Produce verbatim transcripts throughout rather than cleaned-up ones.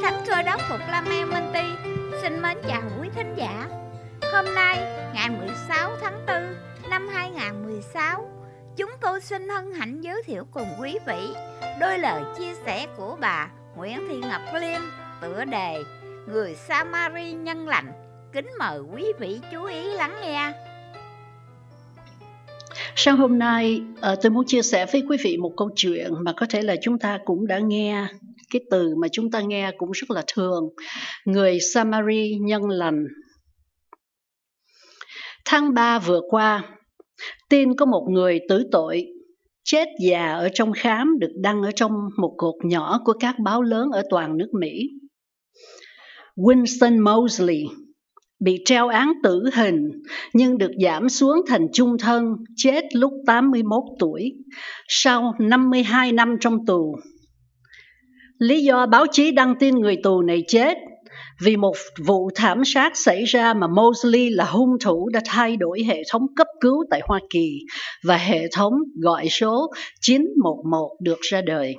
Thánh Cơ Đốc Phục Lâm Minh Ti xin mến chào quý thính giả. Hôm nay, ngày mười sáu tháng tư năm hai nghìn không trăm mười sáu, chúng tôi xin hân hạnh giới thiệu cùng quý vị đôi lời chia sẻ của bà Nguyễn Thị Ngọc Liên, tựa đề Người Samari nhân lành. Kính mời quý vị chú ý lắng nghe. Sáng hôm nay, tôi muốn chia sẻ với quý vị một câu chuyện mà có thể là chúng ta cũng đã nghe. Cái từ mà chúng ta nghe cũng rất là thường. Người Samari nhân lành. Tháng ba vừa qua, tin có một người tử tội chết già ở trong khám được đăng ở trong một cột nhỏ của các báo lớn ở toàn nước Mỹ. Winston Moseley bị treo án tử hình nhưng được giảm xuống thành chung thân, chết lúc tám mươi mốt tuổi, sau năm mươi hai năm trong tù. Lý do báo chí đăng tin người tù này chết vì một vụ thảm sát xảy ra mà Moseley là hung thủ đã thay đổi hệ thống cấp cứu tại Hoa Kỳ và hệ thống gọi số chín một một được ra đời.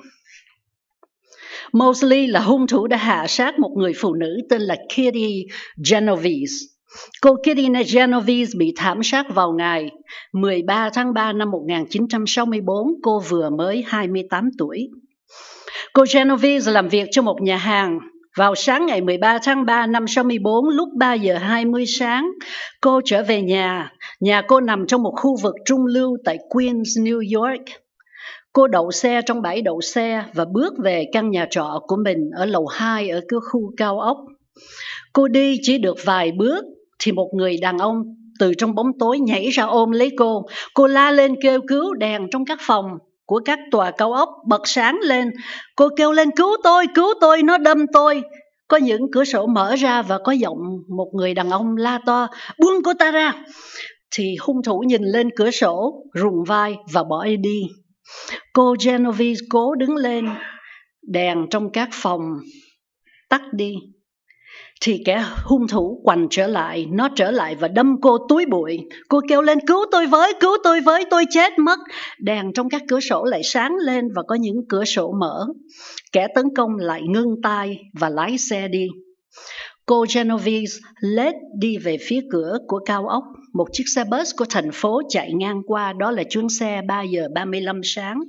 Moseley là hung thủ đã hạ sát một người phụ nữ tên là Kitty Genovese. Cô Kitty Genovese bị thảm sát vào ngày mười ba tháng ba năm một nghìn chín trăm sáu mươi bốn, cô vừa mới hai mươi tám tuổi. Cô Genovese làm việc cho một nhà hàng. Vào sáng ngày mười ba tháng ba năm sáu mươi bốn, lúc ba giờ hai mươi sáng, cô trở về nhà. Nhà cô nằm trong một khu vực trung lưu tại Queens, New York. Cô đậu xe trong bãi đậu xe và bước về căn nhà trọ của mình ở lầu hai ở cái khu cao ốc. Cô đi chỉ được vài bước thì một người đàn ông từ trong bóng tối nhảy ra ôm lấy cô. Cô la lên kêu cứu, đèn trong các phòng của các tòa cao ốc bật sáng lên. Cô kêu lên cứu tôi, cứu tôi, nó đâm tôi. Có những cửa sổ mở ra và có giọng một người đàn ông la to, buông cô ta ra. Thì hung thủ nhìn lên cửa sổ, rùng vai và bỏ đi. Cô Genovese cố đứng lên, đèn trong các phòng tắt đi. Thì kẻ hung thủ quằn trở lại, nó trở lại và đâm cô túi bụi. Cô kêu lên cứu tôi với, cứu tôi với, tôi chết mất. Đèn trong các cửa sổ lại sáng lên và có những cửa sổ mở. Kẻ tấn công lại ngưng tay và lái xe đi. Cô Genovese lết đi về phía cửa của cao ốc. Một chiếc xe bus của thành phố chạy ngang qua, đó là chuyến xe ba giờ ba mươi lăm sáng.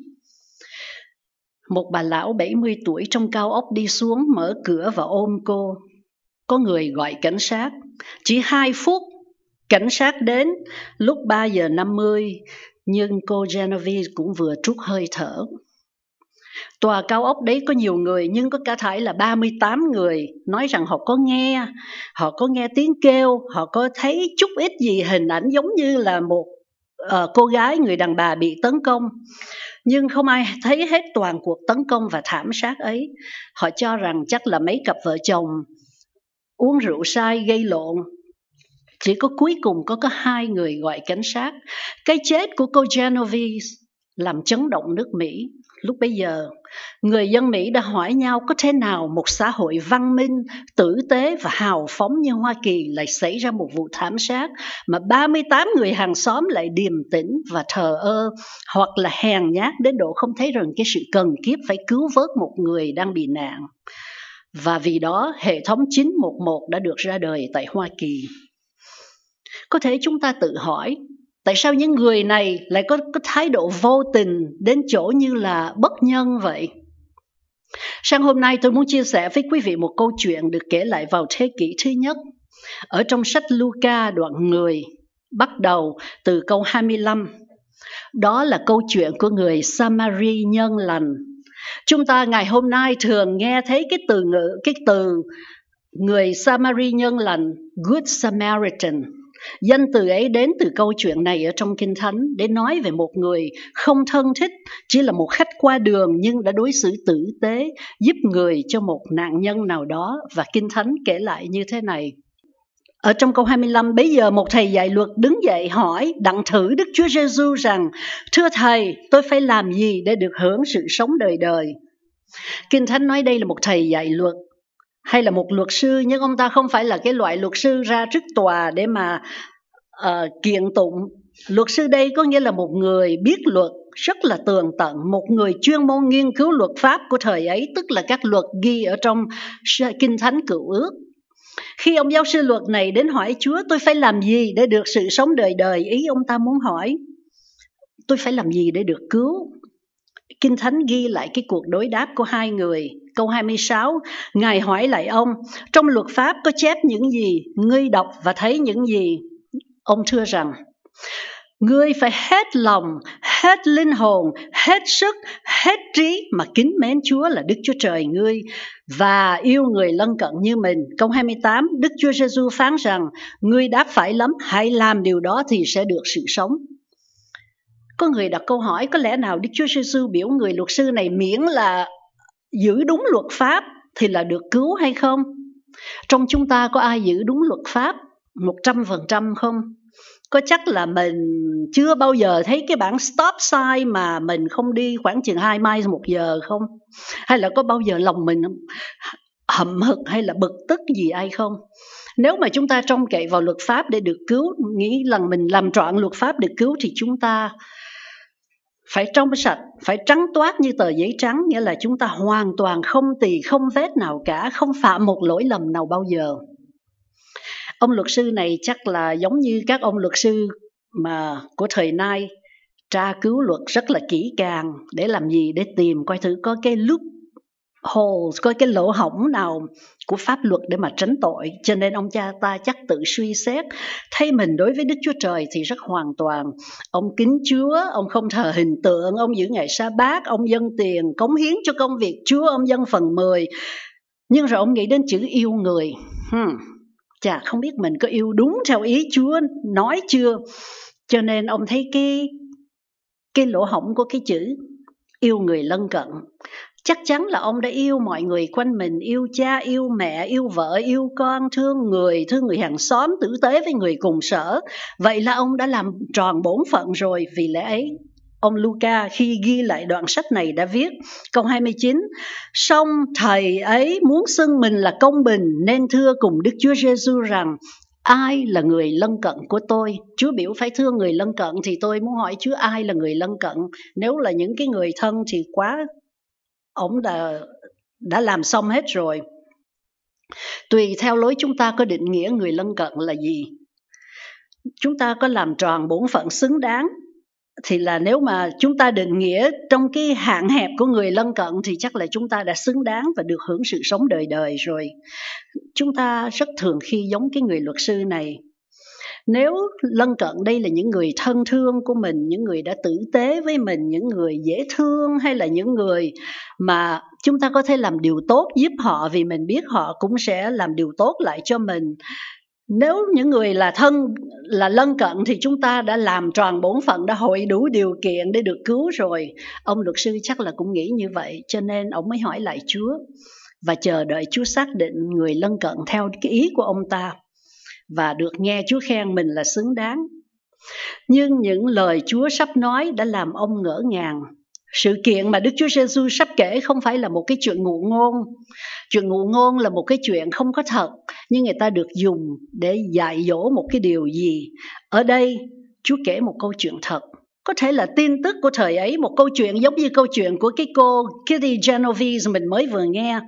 Một bà lão bảy mươi tuổi trong cao ốc đi xuống, mở cửa và ôm cô. Có người gọi cảnh sát. Chỉ hai phút, cảnh sát đến lúc ba giờ năm mươi, nhưng cô Genovese cũng vừa trút hơi thở. Tòa cao ốc đấy có nhiều người, nhưng có cả thảy là ba mươi tám người nói rằng họ có nghe, họ có nghe tiếng kêu, họ có thấy chút ít gì hình ảnh giống như là một uh, cô gái, người đàn bà bị tấn công. Nhưng không ai thấy hết toàn cuộc tấn công và thảm sát ấy. Họ cho rằng chắc là mấy cặp vợ chồng uống rượu say gây lộn. Chỉ có cuối cùng có có hai người gọi cảnh sát. Cái chết của cô Genovese làm chấn động nước Mỹ. Lúc bấy giờ, người dân Mỹ đã hỏi nhau có thế nào một xã hội văn minh, tử tế và hào phóng như Hoa Kỳ lại xảy ra một vụ thảm sát mà ba mươi tám người hàng xóm lại điềm tĩnh và thờ ơ hoặc là hèn nhát đến độ không thấy rằng cái sự cần kiếp phải cứu vớt một người đang bị nạn. Và vì đó, hệ thống chín một một đã được ra đời tại Hoa Kỳ. Có thể chúng ta tự hỏi, tại sao những người này lại có, có thái độ vô tình đến chỗ như là bất nhân vậy? Sáng hôm nay tôi muốn chia sẻ với quý vị một câu chuyện được kể lại vào thế kỷ thứ nhất. Ở trong sách Luca đoạn mười, bắt đầu từ câu hai mươi lăm. Đó là câu chuyện của người Samari nhân lành. Chúng ta ngày hôm nay thường nghe thấy cái từ ngữ, cái từ người Samari nhân lành, Good Samaritan. Danh từ ấy đến từ câu chuyện này ở trong Kinh Thánh để nói về một người không thân thích, chỉ là một khách qua đường nhưng đã đối xử tử tế, giúp người cho một nạn nhân nào đó. Và Kinh Thánh kể lại như thế này. Ở trong câu hai mươi lăm, bấy giờ một thầy dạy luật đứng dậy hỏi đặng thử Đức Chúa Giêsu rằng: Thưa thầy, tôi phải làm gì để được hưởng sự sống đời đời? Kinh Thánh nói đây là một thầy dạy luật hay là một luật sư, nhưng ông ta không phải là cái loại luật sư ra trước tòa để mà uh, kiện tụng Luật sư đây có nghĩa là một người biết luật rất là tường tận, một người chuyên môn nghiên cứu luật pháp của thời ấy, tức là các luật ghi ở trong Kinh Thánh Cựu Ước. Khi ông giáo sư luật này đến hỏi Chúa, tôi phải làm gì để được sự sống đời đời? Ý ông ta muốn hỏi, tôi phải làm gì để được cứu? Kinh Thánh ghi lại cái cuộc đối đáp của hai người. Câu hai mươi sáu, Ngài hỏi lại ông, trong luật pháp có chép những gì? Ngươi đọc và thấy những gì? Ông thưa rằng, ngươi phải hết lòng, hết linh hồn, hết sức, hết trí mà kính mến Chúa là Đức Chúa Trời ngươi và yêu người lân cận như mình. Câu hai mươi tám, Đức Chúa Giêsu phán rằng, ngươi đáp phải lắm, hãy làm điều đó thì sẽ được sự sống. Có người đặt câu hỏi, có lẽ nào Đức Chúa Giêsu biểu người luật sư này miễn là giữ đúng luật pháp thì là được cứu hay không? Trong chúng ta có ai giữ đúng luật pháp một trăm phần trăm không? Có chắc là mình chưa bao giờ thấy cái bảng stop sign mà mình không đi khoảng chừng hai mile một giờ không? Hay là có bao giờ lòng mình hậm hực hay là bực tức gì ai không? Nếu mà chúng ta trông cậy vào luật pháp để được cứu, nghĩ rằng mình làm trọn luật pháp được cứu thì chúng ta phải trong sạch, phải trắng toát như tờ giấy trắng, nghĩa là chúng ta hoàn toàn không tì không vết nào cả, không phạm một lỗi lầm nào bao giờ. Ông luật sư này chắc là giống như các ông luật sư mà của thời nay, tra cứu luật rất là kỹ càng. Để làm gì? Để tìm coi thử có cái loophole, có cái lỗ hổng nào của pháp luật để mà tránh tội. Cho nên ông cha ta chắc tự suy xét, thấy mình đối với Đức Chúa Trời thì rất hoàn toàn. Ông kính Chúa, ông không thờ hình tượng, ông giữ ngày sa bát, ông dâng tiền, cống hiến cho công việc Chúa, ông dâng phần mười. Nhưng rồi ông nghĩ đến chữ yêu người. Hmm. Chà, không biết mình có yêu đúng theo ý Chúa nói chưa? Cho nên ông thấy cái, cái lỗ hổng của cái chữ yêu người lân cận. Chắc chắn là ông đã yêu mọi người quanh mình, yêu cha, yêu mẹ, yêu vợ, yêu con, thương người, thương người hàng xóm, tử tế với người cùng sở. Vậy là ông đã làm tròn bổn phận rồi. Vì lẽ ấy, ông Luca khi ghi lại đoạn sách này đã viết, câu hai mươi chín, song thầy ấy muốn xưng mình là công bình nên thưa cùng Đức Chúa Giêsu rằng, ai là người lân cận của tôi? Chúa biểu phải thương người lân cận, thì tôi muốn hỏi Chúa ai là người lân cận? Nếu là những cái người thân thì quá, ông đã, đã làm xong hết rồi. Tùy theo lối chúng ta có định nghĩa người lân cận là gì. Chúng ta có làm tròn bổn phận xứng đáng, thì là nếu mà chúng ta định nghĩa trong cái hạn hẹp của người lân cận thì chắc là chúng ta đã xứng đáng và được hưởng sự sống đời đời rồi. Chúng ta rất thường khi giống cái người luật sư này. Nếu lân cận đây là những người thân thương của mình, những người đã tử tế với mình, những người dễ thương, hay là những người mà chúng ta có thể làm điều tốt giúp họ vì mình biết họ cũng sẽ làm điều tốt lại cho mình. Nếu những người là thân, là lân cận thì chúng ta đã làm tròn bổn phận, đã hội đủ điều kiện để được cứu rồi. Ông luật sư chắc là cũng nghĩ như vậy, cho nên ông mới hỏi lại Chúa và chờ đợi Chúa xác định người lân cận theo cái ý của ông ta, và được nghe Chúa khen mình là xứng đáng. Nhưng những lời Chúa sắp nói đã làm ông ngỡ ngàng. Sự kiện mà Đức Chúa Giêsu sắp kể không phải là một cái chuyện ngụ ngôn. Chuyện ngụ ngôn là một cái chuyện không có thật, nhưng người ta được dùng để dạy dỗ một cái điều gì. Ở đây, Chúa kể một câu chuyện thật. Có thể là tin tức của thời ấy, một câu chuyện giống như câu chuyện của cái cô Kitty Genovese mình mới vừa nghe.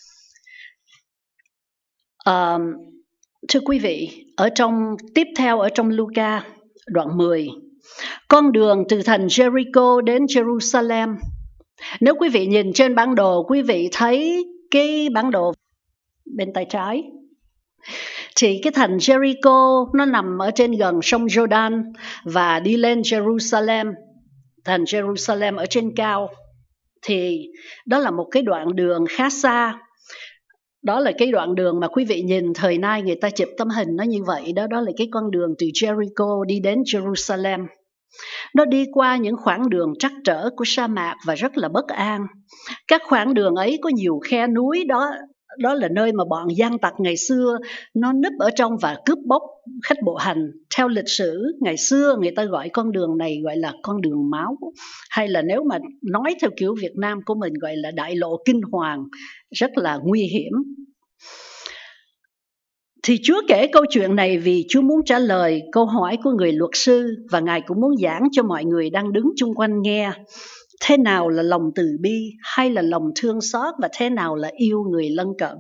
Uh, thưa quý vị, ở trong tiếp theo ở trong Luca đoạn mười, con đường từ thành Jericho đến Jerusalem. Nếu quý vị nhìn trên bản đồ, quý vị thấy cái bản đồ bên tay trái, thì cái thành Jericho nó nằm ở trên gần sông Jordan, và đi lên Jerusalem, thành Jerusalem ở trên cao, thì đó là một cái đoạn đường khá xa. Đó là cái đoạn đường mà quý vị nhìn thời nay người ta chụp tấm hình nó như vậy đó. Đó là cái con đường từ Jericho đi đến Jerusalem. Nó đi qua những khoảng đường trắc trở của sa mạc và rất là bất an. Các khoảng đường ấy có nhiều khe núi, đó đó là nơi mà bọn gian tặc ngày xưa nó núp ở trong và cướp bóc khách bộ hành. Theo lịch sử ngày xưa người ta gọi con đường này gọi là con đường máu, hay là nếu mà nói theo kiểu Việt Nam của mình gọi là đại lộ kinh hoàng, rất là nguy hiểm. Thì Chúa kể câu chuyện này vì Chúa muốn trả lời câu hỏi của người luật sư, và Ngài cũng muốn giảng cho mọi người đang đứng chung quanh nghe thế nào là lòng từ bi hay là lòng thương xót, và thế nào là yêu người lân cận.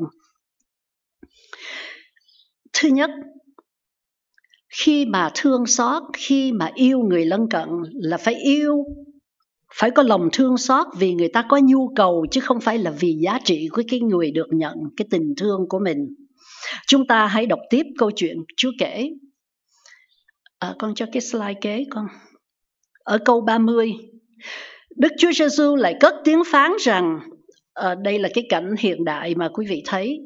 Thứ nhất, khi mà thương xót, khi mà yêu người lân cận là phải yêu, phải có lòng thương xót vì người ta có nhu cầu, chứ không phải là vì giá trị của cái người được nhận cái tình thương của mình. Chúng ta hãy đọc tiếp câu chuyện Chúa kể. À, con cho cái slide kế con. Ở câu ba mươi, Đức Chúa Giêsu lại cất tiếng phán rằng, à, đây là cái cảnh hiện đại mà quý vị thấy,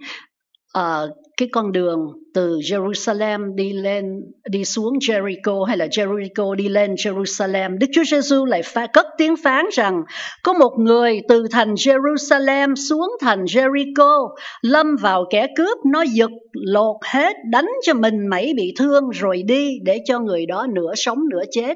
à, cái con đường từ Jerusalem đi lên đi xuống Jericho, hay là Jericho đi lên Jerusalem. Đức Chúa Giêsu lại pha, cất tiếng phán rằng có một người từ thành Jerusalem xuống thành Jericho, lâm vào kẻ cướp, nó giật lột hết, đánh cho mình mẩy bị thương rồi đi, để cho người đó nửa sống nửa chết.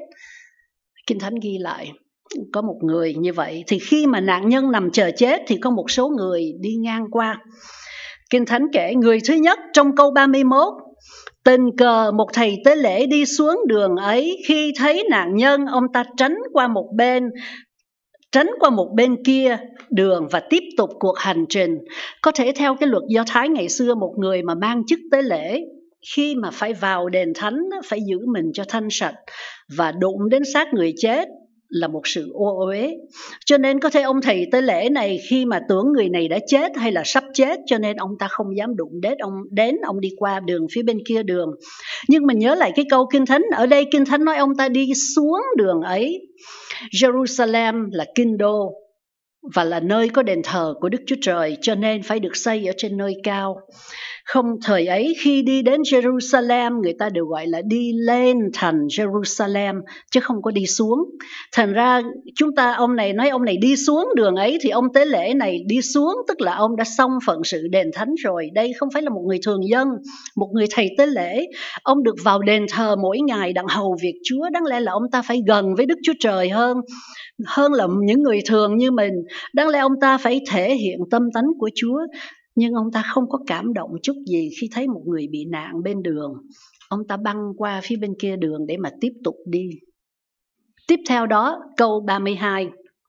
Kinh Thánh ghi lại có một người như vậy. Thì khi mà nạn nhân nằm chờ chết thì có một số người đi ngang qua. Kinh Thánh kể người thứ nhất trong câu ba mươi mốt, tình cờ một thầy tế lễ đi xuống đường ấy, khi thấy nạn nhân, ông ta tránh qua một bên, tránh qua một bên kia đường và tiếp tục cuộc hành trình. Có thể theo cái luật Do Thái ngày xưa, một người mà mang chức tế lễ, khi mà phải vào đền thánh, phải giữ mình cho thanh sạch, và đụng đến xác người chết là một sự ô uế. Cho nên có thể ông thầy tế lễ này khi mà tưởng người này đã chết hay là sắp chết, cho nên ông ta không dám đụng đến ông, đến ông đi qua đường phía bên kia đường. Nhưng mình nhớ lại cái câu Kinh Thánh, ở đây Kinh Thánh nói ông ta đi xuống đường ấy. Jerusalem là kinh đô và là nơi có đền thờ của Đức Chúa Trời, cho nên phải được xây ở trên nơi cao. Không, thời ấy khi đi đến Jerusalem, người ta đều gọi là đi lên thành Jerusalem, chứ không có đi xuống. Thành ra chúng ta, ông này nói ông này đi xuống đường ấy, thì ông tế lễ này đi xuống, tức là ông đã xong phận sự đền thánh rồi. Đây không phải là một người thường dân, một người thầy tế lễ. Ông được vào đền thờ mỗi ngày đặng hầu việc Chúa. Đáng lẽ là ông ta phải gần với Đức Chúa Trời hơn, hơn là những người thường như mình. Đáng lẽ ông ta phải thể hiện tâm tánh của Chúa. Nhưng ông ta không có cảm động chút gì khi thấy một người bị nạn bên đường. Ông ta băng qua phía bên kia đường để mà tiếp tục đi. Tiếp theo đó, câu ba mươi hai.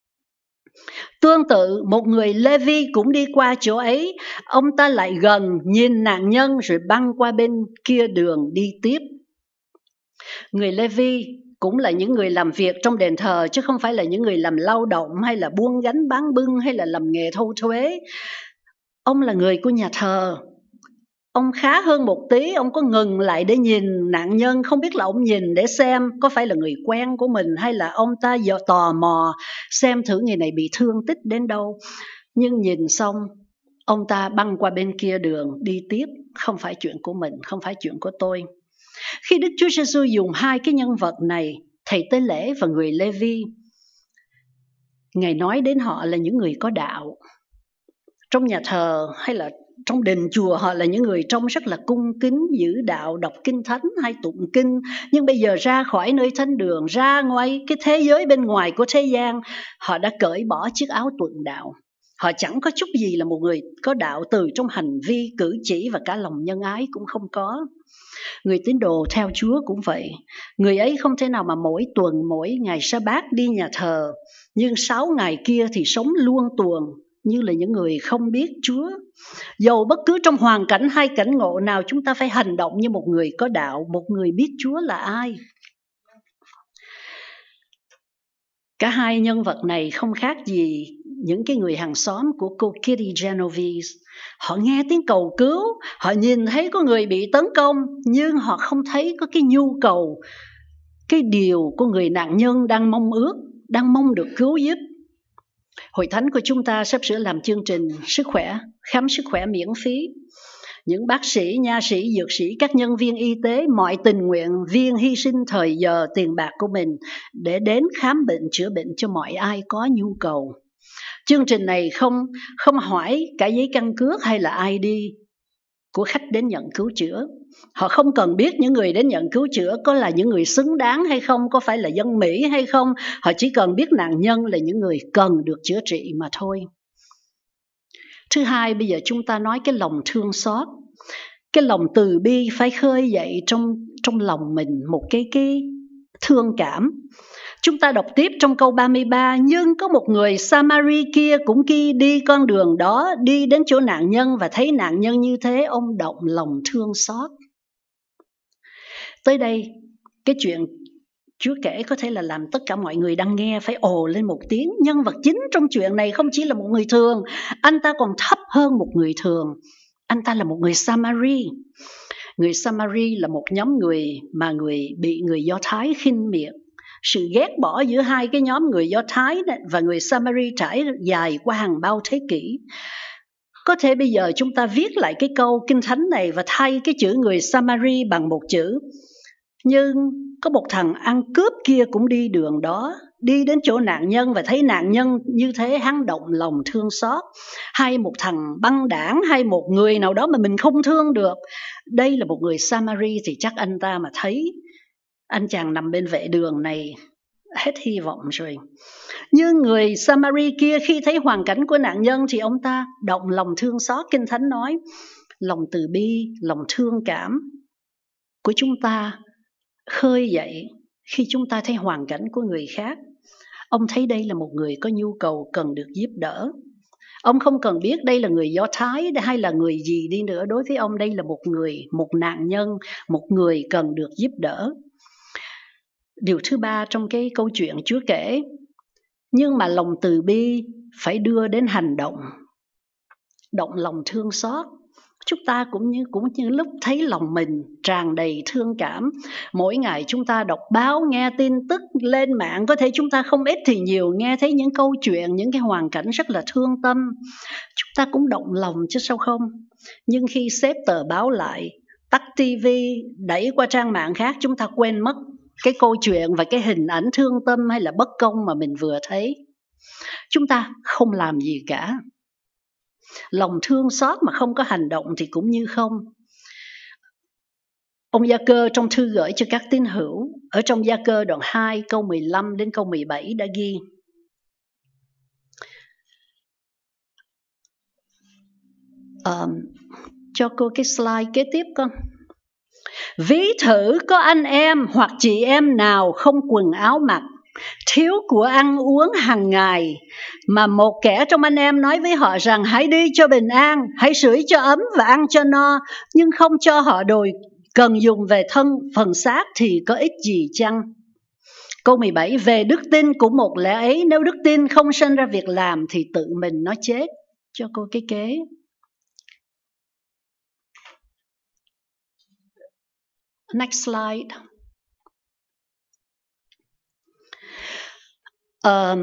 Tương tự, một người Lê-vi cũng đi qua chỗ ấy. Ông ta lại gần, nhìn nạn nhân rồi băng qua bên kia đường đi tiếp. Người Lê-vi cũng là những người làm việc trong đền thờ, chứ không phải là những người làm lao động hay là buôn gánh bán bưng hay là làm nghề thu thuế. Ông là người của nhà thờ. Ông khá hơn một tí, ông có ngừng lại để nhìn nạn nhân. Không biết là ông nhìn để xem có phải là người quen của mình, hay là ông ta giờ tò mò xem thử người này bị thương tích đến đâu. Nhưng nhìn xong, ông ta băng qua bên kia đường đi tiếp. Không phải chuyện của mình, không phải chuyện của tôi. Khi Đức Chúa Giêsu dùng hai cái nhân vật này, thầy tế lễ và người Lê-vi, Ngài nói đến họ là những người có đạo. Trong nhà thờ hay là trong đền chùa, họ là những người trông rất là cung kính, giữ đạo, đọc kinh thánh hay tụng kinh. Nhưng bây giờ ra khỏi nơi thánh đường, ra ngoài cái thế giới bên ngoài của thế gian, họ đã cởi bỏ chiếc áo tuần đạo. Họ chẳng có chút gì là một người có đạo, từ trong hành vi, cử chỉ và cả lòng nhân ái cũng không có. Người tín đồ theo Chúa cũng vậy. Người ấy không thể nào mà mỗi tuần, mỗi ngày sa-bát đi nhà thờ, nhưng sáu ngày kia thì sống luôn tuần như là những người không biết Chúa. Dầu bất cứ trong hoàn cảnh hay cảnh ngộ nào, chúng ta phải hành động như một người có đạo, một người biết Chúa là ai. Cả hai nhân vật này không khác gì những cái người hàng xóm của cô Kitty Genovese. Họ nghe tiếng cầu cứu, họ nhìn thấy có người bị tấn công, nhưng họ không thấy có cái nhu cầu, cái điều của người nạn nhân đang mong ước, đang mong được cứu giúp. Hội thánh của chúng ta sắp sửa làm chương trình sức khỏe, khám sức khỏe miễn phí. Những bác sĩ, nha sĩ, dược sĩ, các nhân viên y tế, mọi tình nguyện viên hy sinh thời giờ, tiền bạc của mình để đến khám bệnh, chữa bệnh cho mọi ai có nhu cầu. Chương trình này không, không hỏi cả giấy căn cước hay là i đê của khách đến nhận cứu chữa. Họ không cần biết những người đến nhận cứu chữa có là những người xứng đáng hay không, có phải là dân Mỹ hay không. Họ chỉ cần biết nạn nhân là những người cần được chữa trị mà thôi. Thứ hai, bây giờ chúng ta nói cái lòng thương xót. cái lòng từ bi phải khơi dậy trong trong lòng mình một cái cái thương cảm. Chúng ta đọc tiếp trong câu ba mươi ba, nhưng có một người Samari kia cũng đi đi con đường đó, đi đến chỗ nạn nhân và thấy nạn nhân như thế, ông động lòng thương xót. Tới đây, cái chuyện Chúa kể có thể là làm tất cả mọi người đang nghe phải ồ lên một tiếng. Nhân vật chính trong chuyện này không chỉ là một người thường, anh ta còn thấp hơn một người thường. Anh ta là một người Samari. Người Samari là một nhóm người mà người bị người Do Thái khinh miệt. Sự ghét bỏ giữa hai cái nhóm người Do Thái và người Samari trải dài qua hàng bao thế kỷ. Có thể bây giờ chúng ta viết lại cái câu Kinh Thánh này và thay cái chữ người Samari bằng một chữ. Nhưng có một thằng ăn cướp kia cũng đi đường đó, đi đến chỗ nạn nhân và thấy nạn nhân như thế, hắn động lòng thương xót. Hay một thằng băng đảng, hay một người nào đó mà mình không thương được. Đây là một người Samari thì chắc anh ta mà thấy anh chàng nằm bên vệ đường này hết hy vọng rồi. Nhưng người Samari kia khi thấy hoàn cảnh của nạn nhân thì ông ta động lòng thương xót. Kinh Thánh nói lòng từ bi, lòng thương cảm của chúng ta khơi dậy khi chúng ta thấy hoàn cảnh của người khác. Ông thấy đây là một người có nhu cầu cần được giúp đỡ. Ông không cần biết đây là người Do Thái hay là người gì đi nữa. Đối với ông đây là một người, một nạn nhân, một người cần được giúp đỡ. Điều thứ ba trong cái câu chuyện Chúa kể, nhưng mà lòng từ bi phải đưa đến hành động, động lòng thương xót. Chúng ta cũng như cũng như lúc thấy lòng mình tràn đầy thương cảm. Mỗi ngày chúng ta đọc báo, nghe tin tức lên mạng, có thể chúng ta không ít thì nhiều nghe thấy những câu chuyện, những cái hoàn cảnh rất là thương tâm. Chúng ta cũng động lòng chứ sao không? Nhưng khi xếp tờ báo lại, tắt tivi, đẩy qua trang mạng khác, chúng ta quên mất cái câu chuyện và cái hình ảnh thương tâm hay là bất công mà mình vừa thấy. Chúng ta không làm gì cả. Lòng thương xót mà không có hành động thì cũng như không. Ông Gia Cơ trong thư gửi cho các tín hữu, ở trong Gia Cơ đoạn hai câu mười lăm đến câu mười bảy đã ghi: um, cho cô cái slide kế tiếp con. Ví thử có anh em hoặc chị em nào không quần áo mặc, thiếu của ăn uống hàng ngày, mà một kẻ trong anh em nói với họ rằng hãy đi cho bình an, hãy sưởi cho ấm và ăn cho no, nhưng không cho họ đồ cần dùng về thân phần xác thì có ích gì chăng? Câu mười bảy, về đức tin cũng một lẽ ấy, nếu đức tin không sinh ra việc làm thì tự mình nó chết. Cho cô cái kế. Next slide. Uh,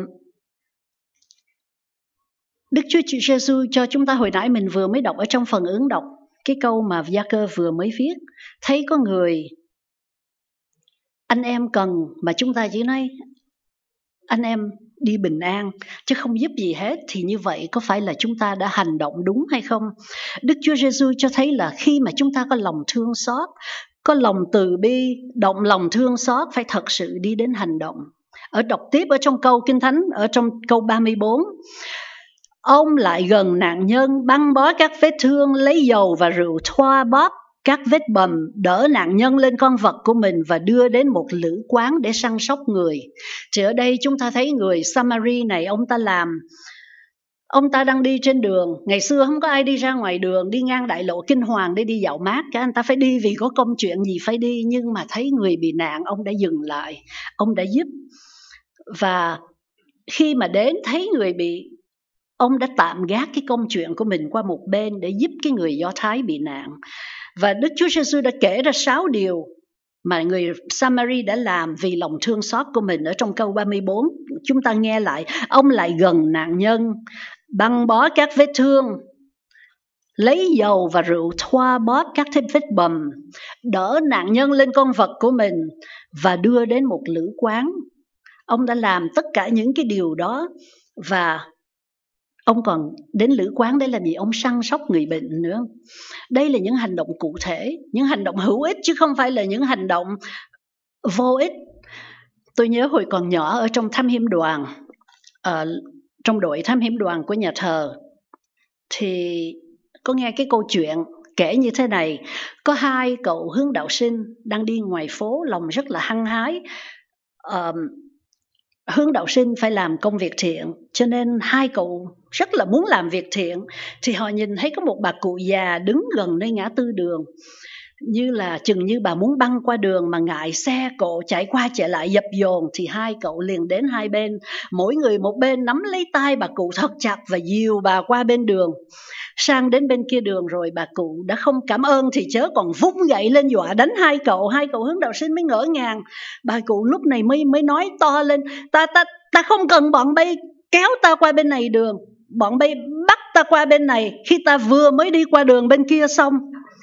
Đức Chúa Giêsu cho chúng ta hồi nãy mình vừa mới đọc ở trong phần ứng đọc, cái câu mà Gia Cơ vừa mới viết. Thấy có người anh em cần mà chúng ta chỉ nói anh em đi bình an chứ không giúp gì hết, thì như vậy có phải là chúng ta đã hành động đúng hay không? Đức Chúa Giêsu cho thấy là khi mà chúng ta có lòng thương xót, có lòng từ bi, động lòng thương xót, phải thật sự đi đến hành động. Ở đọc tiếp ở trong câu Kinh Thánh, ở trong câu ba mươi bốn, ông lại gần nạn nhân, băng bó các vết thương, lấy dầu và rượu thoa bóp các vết bầm, đỡ nạn nhân lên con vật của mình và đưa đến một lữ quán để săn sóc người. Thì ở đây chúng ta thấy người Samari này, ông ta làm, ông ta đang đi trên đường. Ngày xưa không có ai đi ra ngoài đường, đi ngang đại lộ Kinh Hoàng để đi dạo mát, cái anh ta phải đi vì có công chuyện gì phải đi. Nhưng mà thấy người bị nạn, ông đã dừng lại, ông đã giúp. Và khi mà đến thấy người bị, ông đã tạm gác cái công chuyện của mình qua một bên để giúp cái người Do Thái bị nạn. Và Đức Chúa Giêsu đã kể ra sáu điều mà người Samari đã làm vì lòng thương xót của mình. Ở trong câu ba mươi bốn, chúng ta nghe lại. Ông lại gần nạn nhân, băng bó các vết thương, lấy dầu và rượu thoa bóp các vết bầm, đỡ nạn nhân lên con vật của mình và đưa đến một lữ quán. Ông đã làm tất cả những cái điều đó. Và ông còn đến lữ quán để làm gì? Ông săn sóc người bệnh nữa. Đây là những hành động cụ thể, những hành động hữu ích chứ không phải là những hành động vô ích. Tôi nhớ hồi còn nhỏ ở trong thám hiểm đoàn, uh, trong đội thám hiểm đoàn của nhà thờ, thì có nghe cái câu chuyện Kể như thế này, có hai cậu hướng đạo sinh đang đi ngoài phố, lòng rất là hăng hái. Uh, hướng đạo sinh phải làm công việc thiện, cho nên hai cậu rất là muốn làm việc thiện. Thì họ nhìn thấy có một bà cụ già đứng gần nơi ngã tư đường, như là chừng như bà muốn băng qua đường mà ngại xe cộ chạy qua chạy lại dập dồn. Thì hai cậu liền đến hai bên, mỗi người một bên, nắm lấy tay bà cụ thật chặt và dìu bà qua bên đường. Sang đến bên kia đường rồi, bà cụ đã không cảm ơn thì chớ còn vung gậy lên dọa đánh hai cậu. Hai cậu hướng đạo sinh mới ngỡ ngàng. Bà cụ lúc này mới mới nói to lên: ta ta ta không cần bọn bay kéo ta qua bên này đường, bọn bay bắt ta qua bên này khi ta vừa mới đi qua đường bên kia xong.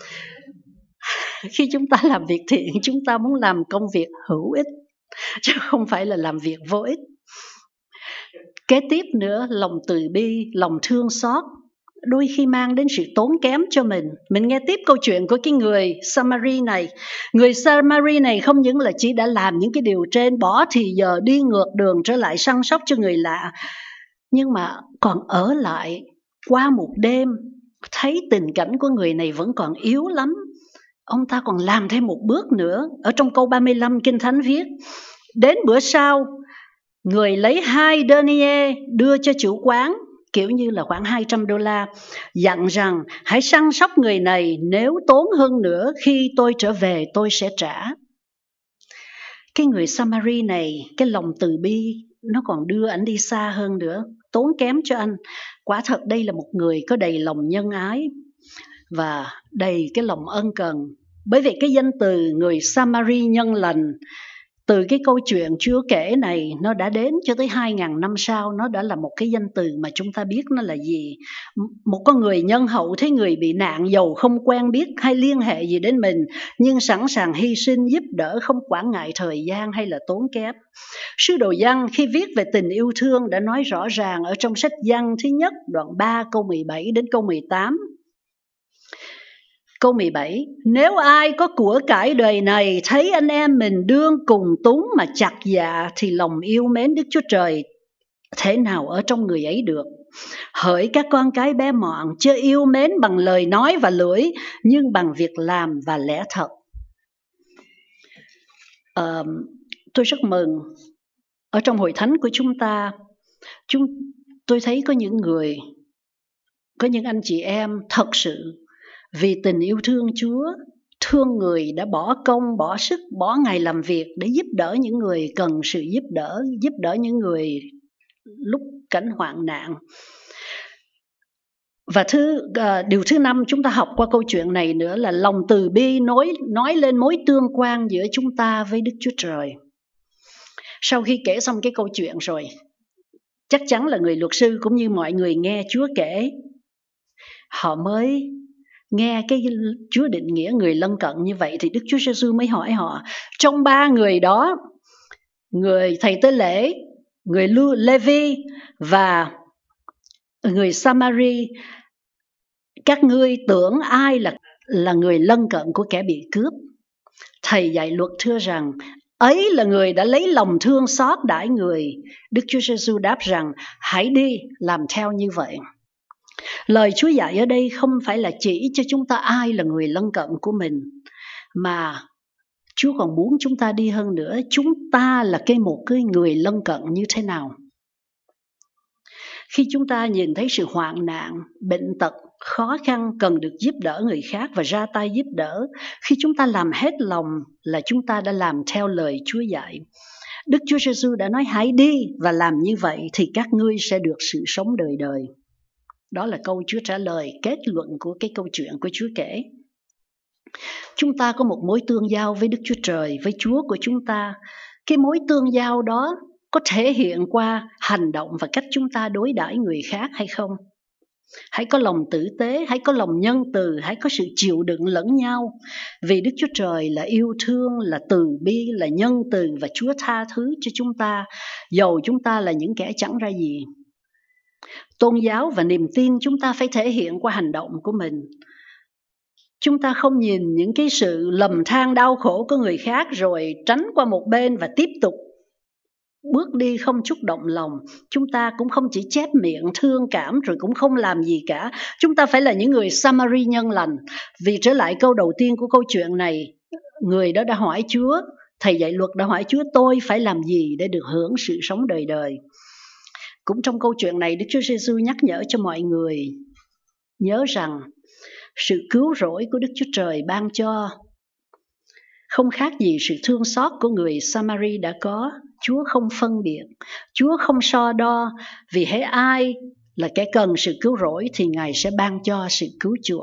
Khi chúng ta làm việc thiện, chúng ta muốn làm công việc hữu ích, chứ không phải là làm việc vô ích. Kế tiếp nữa, lòng từ bi, lòng thương xót đôi khi mang đến sự tốn kém cho mình. Mình nghe tiếp câu chuyện của cái người Samari này. Người Samari này không những là chỉ đã làm những cái điều trên, bỏ thì giờ đi ngược đường trở lại săn sóc cho người lạ, nhưng mà còn ở lại qua một đêm, thấy tình cảnh của người này vẫn còn yếu lắm. Ông ta còn làm thêm một bước nữa. Ở trong câu ba mươi lăm Kinh Thánh viết: đến bữa sau, người lấy hai denier đưa cho chủ quán, kiểu như là khoảng hai trăm đô la, dặn rằng hãy săn sóc người này, nếu tốn hơn nữa khi tôi trở về tôi sẽ trả. Cái người Samari này, cái lòng từ bi nó còn đưa anh đi xa hơn nữa, tốn kém cho anh. Quả thật đây là một người có đầy lòng nhân ái và đầy cái lòng ân cần. Bởi vì cái danh từ người Samari nhân lành, từ cái câu chuyện Chúa kể này, nó đã đến cho tới hai ngàn năm sau, nó đã là một cái danh từ mà chúng ta biết nó là gì. Một con người nhân hậu thấy người bị nạn, dầu không quen biết hay liên hệ gì đến mình, nhưng sẵn sàng hy sinh giúp đỡ, không quản ngại thời gian hay là tốn kém. Sứ đồ Giăng khi viết về tình yêu thương đã nói rõ ràng ở trong sách Giăng thứ nhất đoạn ba câu mười bảy đến câu mười tám. Câu mười bảy: nếu ai có của cải đời này thấy anh em mình đương cùng túng mà chặt dạ, thì lòng yêu mến Đức Chúa Trời thế nào ở trong người ấy được? Hỡi các con cái bé mọn, chớ yêu mến bằng lời nói và lưỡi, nhưng bằng việc làm và lẽ thật. À, tôi rất mừng ở trong hội thánh của chúng ta, chúng tôi thấy có những người, có những anh chị em thật sự vì tình yêu thương Chúa, thương người đã bỏ công, bỏ sức, bỏ ngày làm việc để giúp đỡ những người cần sự giúp đỡ, giúp đỡ những người lúc cảnh hoạn nạn. Và thứ uh, điều thứ năm chúng ta học qua câu chuyện này nữa là lòng từ bi nói, nói lên mối tương quan giữa chúng ta với Đức Chúa Trời. Sau khi kể xong cái câu chuyện rồi, chắc chắn là người luật sư cũng như mọi người nghe Chúa kể, họ mới nghe cái Chúa định nghĩa người lân cận như vậy, thì Đức Chúa Giêsu mới hỏi họ: trong ba người đó, người thầy tế lễ, người Lê-vi và người Samari, các ngươi tưởng ai là là người lân cận của kẻ bị cướp? Thầy dạy luật thưa rằng ấy là người đã lấy lòng thương xót đãi người. Đức Chúa Giêsu đáp rằng hãy đi làm theo như vậy. Lời Chúa dạy ở đây không phải là chỉ cho chúng ta ai là người lân cận của mình, mà Chúa còn muốn chúng ta đi hơn nữa. Chúng ta là cái một cái người lân cận như thế nào? Khi chúng ta nhìn thấy sự hoạn nạn, bệnh tật, khó khăn cần được giúp đỡ người khác và ra tay giúp đỡ, khi chúng ta làm hết lòng là chúng ta đã làm theo lời Chúa dạy. Đức Chúa Giêsu đã nói hãy đi và làm như vậy thì các ngươi sẽ được sự sống đời đời. Đó là câu Chúa trả lời, kết luận của cái câu chuyện của Chúa kể. Chúng ta có một mối tương giao với Đức Chúa Trời, với Chúa của chúng ta. Cái mối tương giao đó có thể hiện qua hành động và cách chúng ta đối đãi người khác hay không? Hãy có lòng tử tế, hãy có lòng nhân từ, hãy có sự chịu đựng lẫn nhau. Vì Đức Chúa Trời là yêu thương, là từ bi, là nhân từ, và Chúa tha thứ cho chúng ta, dầu chúng ta là những kẻ chẳng ra gì. Tôn giáo và niềm tin chúng ta phải thể hiện qua hành động của mình. Chúng ta không nhìn những cái sự lầm than đau khổ của người khác rồi tránh qua một bên và tiếp tục bước đi không chút động lòng. Chúng ta cũng không chỉ chép miệng thương cảm rồi cũng không làm gì cả. Chúng ta phải là những người Samari nhân lành. Vì trở lại câu đầu tiên của câu chuyện này, người đó đã hỏi Chúa, thầy dạy luật đã hỏi Chúa, tôi phải làm gì để được hưởng sự sống đời đời. Cũng trong câu chuyện này, Đức Chúa Giêsu nhắc nhở cho mọi người nhớ rằng sự cứu rỗi của Đức Chúa Trời ban cho không khác gì sự thương xót của người Samari đã có. Chúa không phân biệt, Chúa không so đo, vì hễ ai là kẻ cần sự cứu rỗi thì Ngài sẽ ban cho sự cứu chuộc.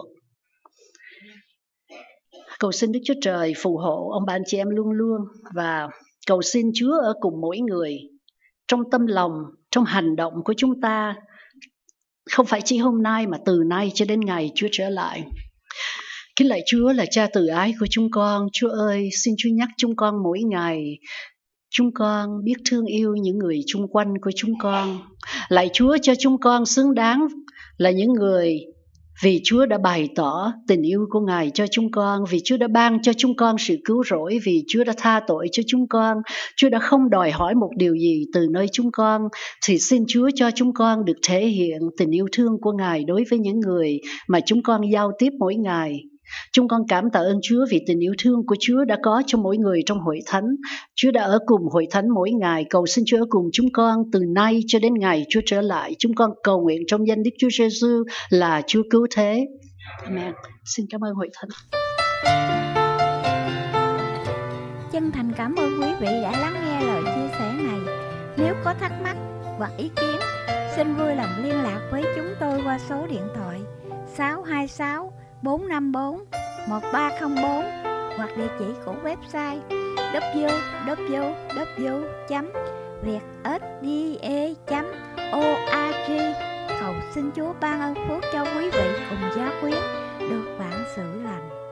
Cầu xin Đức Chúa Trời phù hộ ông bà anh chị em luôn luôn, và cầu xin Chúa ở cùng mỗi người trong tâm lòng, trong hành động của chúng ta, không phải chỉ hôm nay mà từ nay cho đến ngày Chúa trở lại. Kính lạy Chúa là Cha từ ái của chúng con. Chúa ơi, xin Chúa nhắc chúng con mỗi ngày, chúng con biết thương yêu những người chung quanh của chúng con. Lạy Chúa cho chúng con xứng đáng là những người, vì Chúa đã bày tỏ tình yêu của Ngài cho chúng con, vì Chúa đã ban cho chúng con sự cứu rỗi, vì Chúa đã tha tội cho chúng con, Chúa đã không đòi hỏi một điều gì từ nơi chúng con, thì xin Chúa cho chúng con được thể hiện tình yêu thương của Ngài đối với những người mà chúng con giao tiếp mỗi ngày. Chúng con cảm tạ ơn Chúa vì tình yêu thương của Chúa đã có cho mỗi người trong hội thánh. Chúa đã ở cùng hội thánh mỗi ngày. Cầu xin Chúa ở cùng chúng con từ nay cho đến ngày Chúa trở lại. Chúng con cầu nguyện trong danh Đức Chúa Giêsu là Chúa cứu thế. Amen. Xin cảm ơn hội thánh. Chân thành cảm ơn quý vị đã lắng nghe lời chia sẻ này. Nếu có thắc mắc hoặc ý kiến, xin vui lòng liên lạc với chúng tôi qua số điện thoại sáu hai sáu bốn năm bốn một ba không bốn hoặc địa chỉ của website w w w chấm việt ét đê a chấm org. Cầu xin Chúa ban ơn phước cho quý vị cùng gia quyến được vạn sự lành.